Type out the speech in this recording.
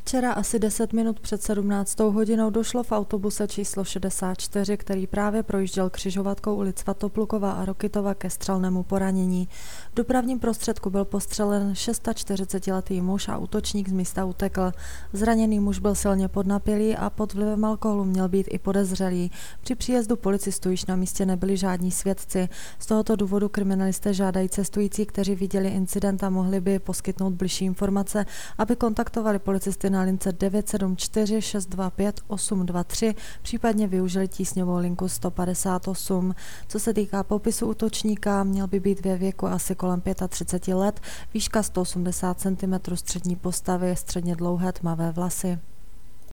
Včera asi 10 minut před 17. hodinou došlo v autobuse číslo 64, který právě projížděl křižovatkou ulic Svatoplukova a Rokitova ke střelnému poranění. V dopravním prostředku byl postřelen 46letý muž a útočník z místa utekl. Zraněný muž byl silně podnapilý a pod vlivem alkoholu měl být i podezřelý. Při příjezdu policistů již na místě nebyli žádní svědci. Z tohoto důvodu kriminalisté žádají cestující, kteří viděli incident a mohli by poskytnout bližší informace, aby kontaktovali policisty na lince 974 625 823, případně využili tísňovou linku 158. Co se týká popisu útočníka, měl by být ve věku asi kolem 35 let, výška 180 cm, střední postavy, středně dlouhé tmavé vlasy.